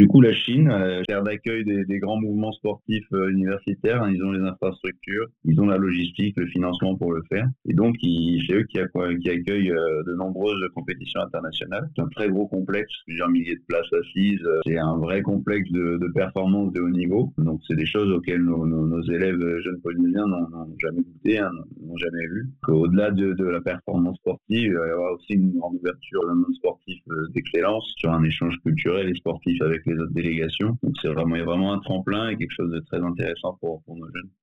Du coup, la Chine, terre d'accueil des grands mouvements sportifs universitaires, hein, ils ont les infrastructures, ils ont la logistique, le financement pour le faire. Et donc, c'est eux qui accueillent de nombreuses compétitions internationales. C'est un très gros complexe, plusieurs milliers de places assises. C'est un vrai complexe de performance de haut niveau. Donc, c'est des choses auxquelles nos élèves jeunes polynésiens n'ont jamais goûté, hein, n'ont jamais vu. Au-delà de la performance sportive, il va y avoir aussi une grande ouverture d'un monde sportif d'excellence sur un échange culturel et sportif avec les autres délégations. Donc il y a vraiment un tremplin et quelque chose de très intéressant pour nos jeunes.